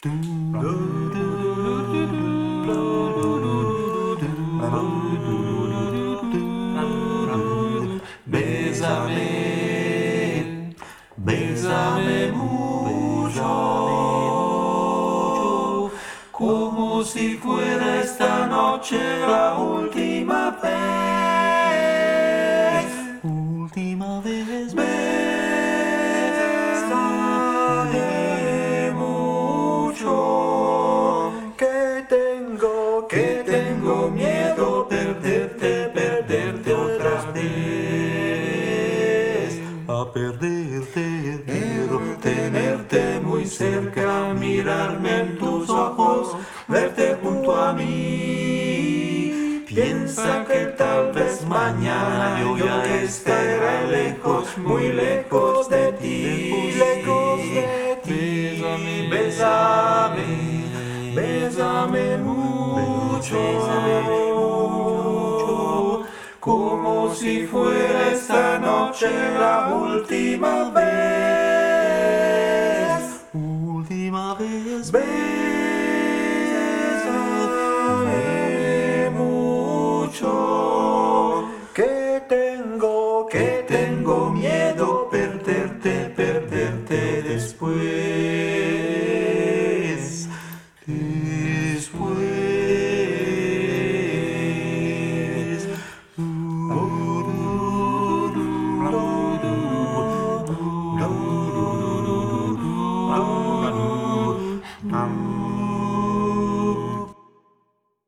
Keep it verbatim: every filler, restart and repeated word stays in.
Bésame, bésame mucho, como si fuera esta noche la última vez. Última vez, bésame mucho, que tengo, que tengo miedo perderte, perderte otra vez. A perderte, quiero tenerte muy cerca, mirarme en tus ojos, verte junto a mí. Piensa que tal vez mañana yo ya estaré lejos, muy lejos de ti, muy lejos de ti. Bésame, bésame mucho, bésame mucho, como si fuera esta noche la última vez. Última vez, bésame mucho, que tengo, que tengo miedo.